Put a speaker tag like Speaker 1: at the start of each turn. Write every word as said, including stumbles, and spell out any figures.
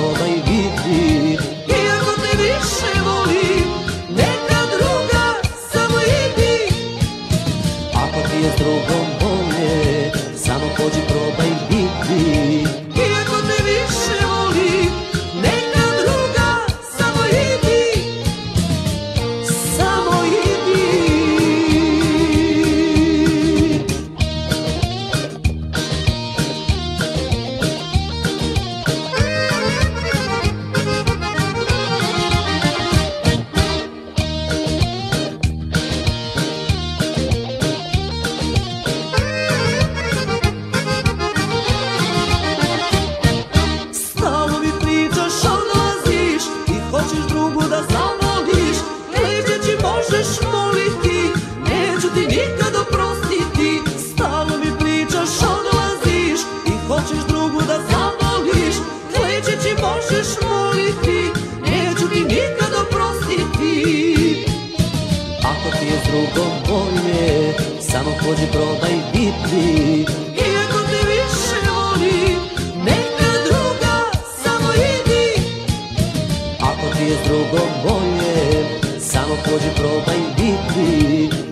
Speaker 1: probaj vidi.
Speaker 2: Iako te više volim, neka druga samo idi.
Speaker 1: Ako ti je s drugom bolje, samo pođi probaj vidi.
Speaker 2: Iako te više volim, neka druga samo idi. Samo idi. Stalno mi pričaš, odlaziš i hoćeš drugu da zavoliš. Ležeći možeš moliti, neću ti nikad oprostiti. Stalno mi pričaš, odlaziš i hoćeš drugu da zavoliš. Ležeći možeš moliti, neću ti nikad oprostiti.
Speaker 1: Ako ti je s drugom bolje, samo pođi probaj vidi.
Speaker 2: Iako te više volim, neka druga samo idi.
Speaker 1: Ako ti je s drugom bolje, samo pođi probaj vidi.